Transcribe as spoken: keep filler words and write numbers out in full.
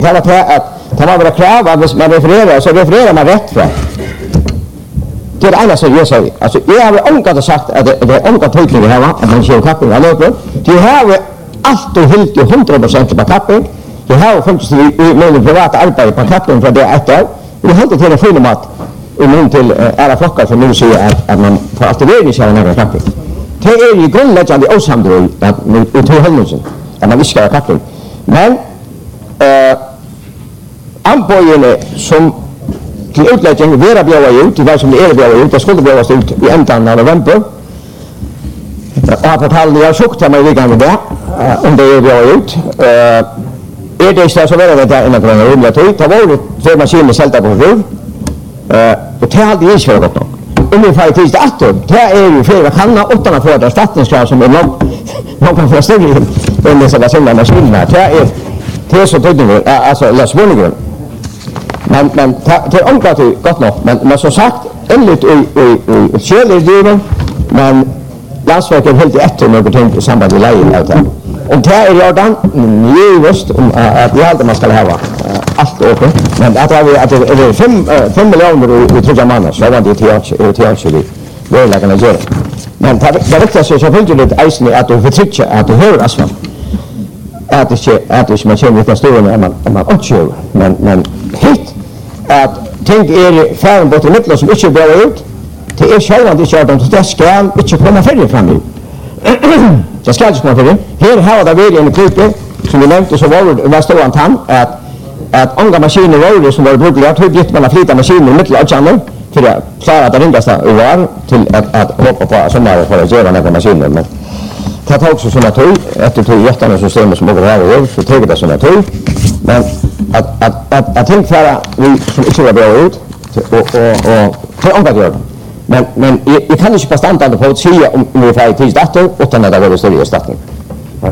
det var till att det var bara krav att man refererar så refererar man rätt för. Det är det ena som jag säger. Alltså, jag har omgått sagt att det, det är omgått tydligt här att man kör kappen av löpen. De har allt och helt till hundra procent på kappen. De har faktiskt med privata arbete på kappen för det är ett år. Vi har inte till en fin mat och nu till alla flockar som nu säger att, att man får aktivering sig av några kappen. Det är ju grundläggande osamdröj att vi tar händelsen att man viskar kappen. Men äh, anbojene som till utläggning vera bjöa ut, det var som det är bjöa ut, det skulle bjöas ut i ändan av november. Och på tal jag sukt mig lika med det, om det är bjöa ut. Är det så var det där innan från rummet ut, det var det tre maskiner sällta på rur. Och det hade ju inte varit gott nog. Ungefär tills det åtta, det är ju flera kanna, åttarna för att statskrav som är långt, långt kan få större än dessa maskiner maskinerna. Det är det är så tydligt, alltså eller svårligen. Men men det är omklart gott nog, men men som sagt enligt i i kälerdjuren, men landsverket helt efter något ting i samband med lejen av det. Och det är redan just att vi alltid man ska ha allt öppet, men att vi att det är fem fem miljoner i trygga mannar så var det till till till vi vill lägga ner. Men det det riktar sig så fullt ut isen att du förtrycker att du hör asfalt. Att det sker att det man känner lite större när man man också men men hit att tänk er färden bort i mitten som inte blir ut till är själva det kör de det ska inte komma färre fram nu. Det ska inte komma färre. Här har det varit en klippe som vi nämnde så var det var stående han att att andra maskiner var det som var brukligt hur gick man att flytta maskiner mitt i channel för att klara att ringa sig var till att att hoppa på sommar för att göra några maskiner men det tar också såna tog efter tog jättarna systemet som går här och så tar det såna tog men att att att att tänk för vi som inte var bra ut och och och för andra gör men men jag kan inte bestämma på att säga om vi får till dator utan att det går större startning.